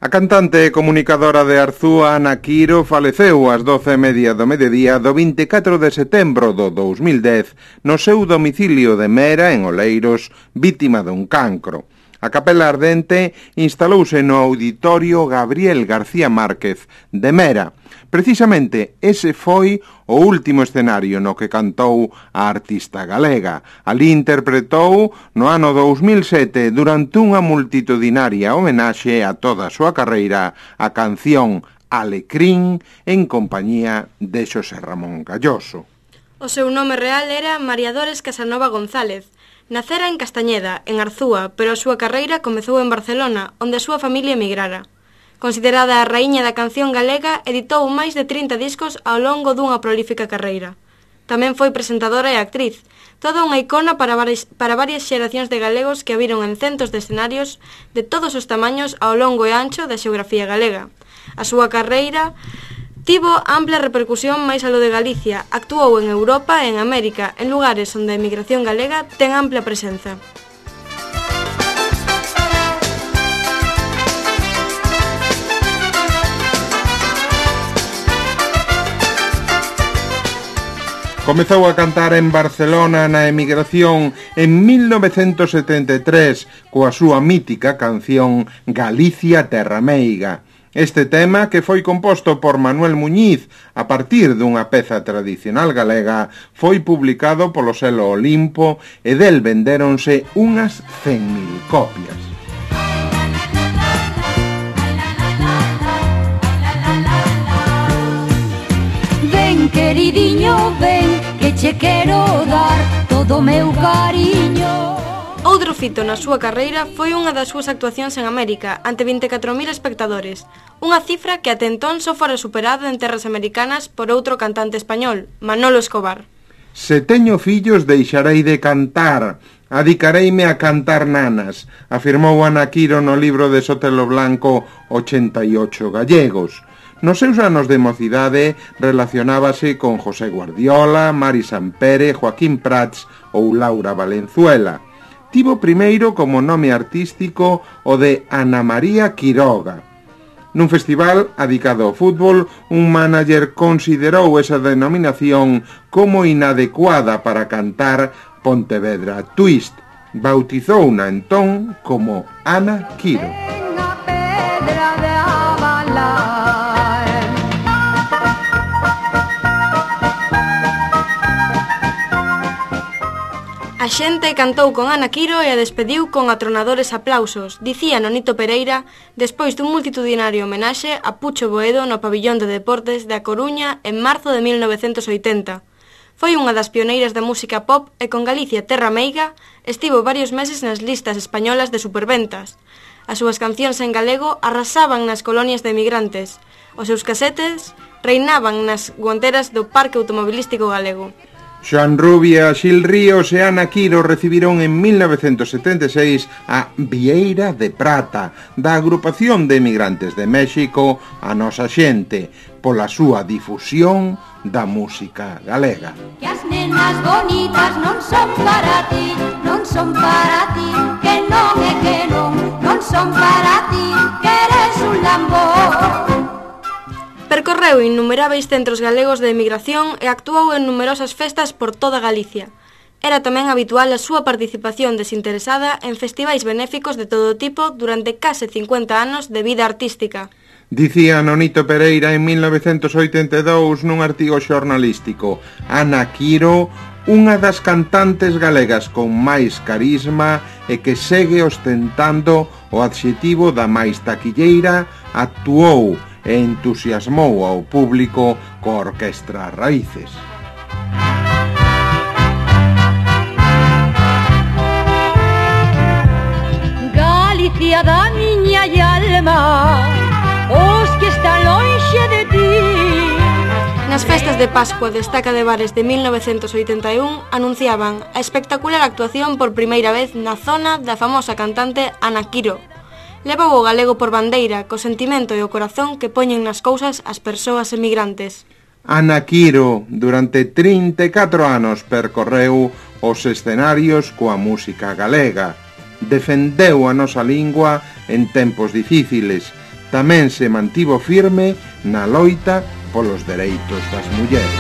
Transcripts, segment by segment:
A cantante e comunicadora de Arzúa, Ana Quiro, faleceu ás 12:30 do mediodía do 24 de setembro do 2010 no seu domicilio de Mera, en Oleiros, vítima dun cancro. A Capela Ardente instalouse no Auditorio Gabriel García Márquez de Mera. Precisamente ese foi o último escenario no que cantou a artista galega. Ali interpretou no ano 2007 durante unha multitudinaria homenaxe a toda a súa carreira a canción Alecrín en compañía de Xosé Ramón Galloso. O seu nome real era María Dores Casanova González. Nacera en Castañeda, en Arzúa, pero a súa carreira comezou en Barcelona, onde a súa familia emigrara. Considerada a raíña da canción galega, editou máis de 30 discos ao longo dunha prolífica carreira. Tamén foi presentadora e actriz, toda unha icona para varias xeracións de galegos que a viron en centos de escenarios de todos os tamaños ao longo e ancho da xeografía galega. A súa carreira tivo ampla repercusión máis aló de Galicia, actuou en Europa e en América, en lugares onde a emigración galega ten ampla presenza. Comezou a cantar en Barcelona na emigración en 1973 coa súa mítica canción Galicia Terra Meiga. Este tema, que foi composto por Manuel Muñiz a partir dunha peza tradicional galega, foi publicado polo selo Olimpo e del vendéronse unhas 100.000 copias. Ven, queridiño, ven, que che quero dar todo o meu cariño. Outro fito na súa carreira foi unha das súas actuacións en América, ante 24.000 espectadores, unha cifra que até entón só fora superada en terras americanas por outro cantante español, Manolo Escobar. Se teño fillos deixarei de cantar, adicareime a cantar nanas, afirmou Ana Quiro no libro de Sotelo Blanco 88 gallegos. Nos seus anos de mocidade relacionábase con José Guardiola, Mari Sampere, Joaquín Prats ou Laura Valenzuela. Tivo primeiro como nome artístico o de Ana María Quiroga. Nun festival adicado ao fútbol, un mánager considerou esa denominación como inadecuada para cantar Pontevedra Twist. Bautizouna entón como Ana Quiro. A xente cantou con Ana Quiro e a despediu con atronadores aplausos, dicía Nonito Pereira, despois dun multitudinario homenaxe a Pucho Boedo no pabillón de deportes da Coruña en marzo de 1980. Foi unha das pioneiras da música pop e con Galicia Terra Meiga estivo varios meses nas listas españolas de superventas. As súas cancións en galego arrasaban nas colonias de emigrantes. Os seus casetes reinaban nas guanteras do Parque Automobilístico Galego. Xoan Rubia, Xil Ríos e Ana Quiro recibiron en 1976 a Vieira de Prata da Agrupación de Emigrantes de México A Nosa Xente pola súa difusión da música galega. Que as nenas bonitas non son para ti, non son para ti, que non é que non son para ti, que eres un lambón. Percorreu innumeráveis centros galegos de emigración e actuou en numerosas festas por toda Galicia. Era tamén habitual a súa participación desinteresada en festivais benéficos de todo tipo durante case 50 anos de vida artística. Dicía Nonito Pereira en 1982 nun artigo xornalístico: Ana Quiro, unha das cantantes galegas con máis carisma e que segue ostentando o adxetivo da máis taquilleira, actuou e entusiasmou ao público coa orquestra Raíces. Galicia da miña alma, os que están lonxe de ti. Nas festas de Pascua de Estaca de Bares de 1981 anunciaban a espectacular actuación por primeira vez na zona da famosa cantante Ana Quiro. Levou o galego por bandeira, co sentimento e o corazón que poñen nas cousas as persoas emigrantes. Ana Quiro, durante 34 anos, percorreu os escenarios coa música galega. Defendeu a nosa lingua en tempos difíciles. tamén se mantivo firme na loita polos dereitos das mulleres.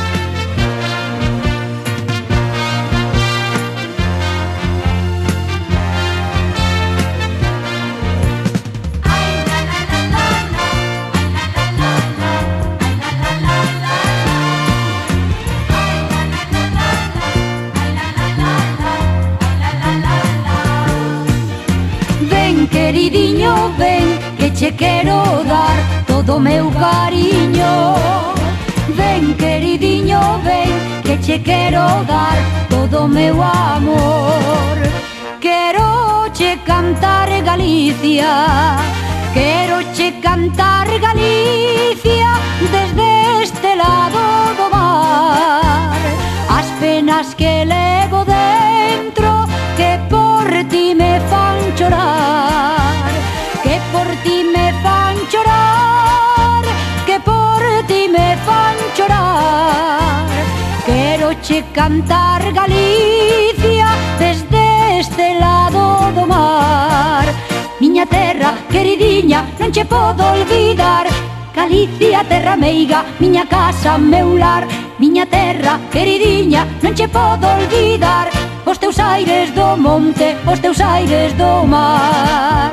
Queridiño, ven, que che quero dar todo o meu cariño. Ven, queridiño, ven, que che quero dar todo o meu amor. Quero che cantar Galicia, quero che cantar Galicia desde este lado do mar. As penas que levo dentro, que por ti me fan chorar, que por ti me fan chorar, que por ti me fan chorar. Quero che cantar Galicia desde este lado do mar. Miña terra queridiña, non che podo olvidar. Galicia, terra meiga, miña casa, meu lar. Miña terra queridiña, non che podo olvidar. Os teus aires do monte, os teus aires do mar.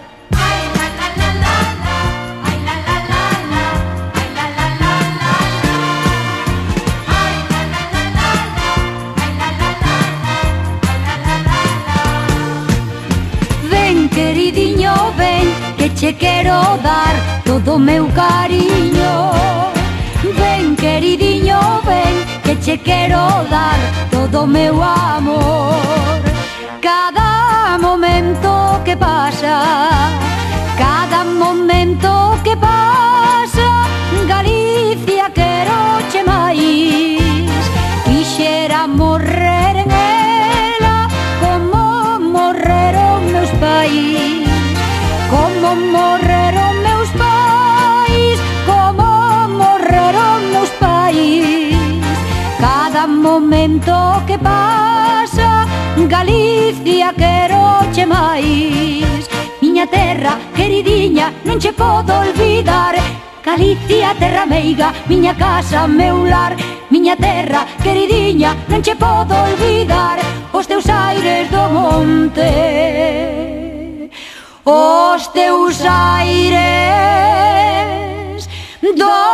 Ven, queridiño, ven, que che quero dar todo o meu cariño. Ven, queridiño, ven, que che quero dar todo o meu amor. Cada momento que pasa, cada momento que pasa, Galicia quero che máis. Quixera morrer en ela como morreron meus pais, como morreron meus pais, como morreron meus pais. Cada momento que pasa, Galicia quero che máis. Miña terra queridiña, non che podo olvidar. Galicia, terra meiga, miña casa, meu lar. Miña terra queridiña, non che podo olvidar. Os teus aires do monte, os teus aires do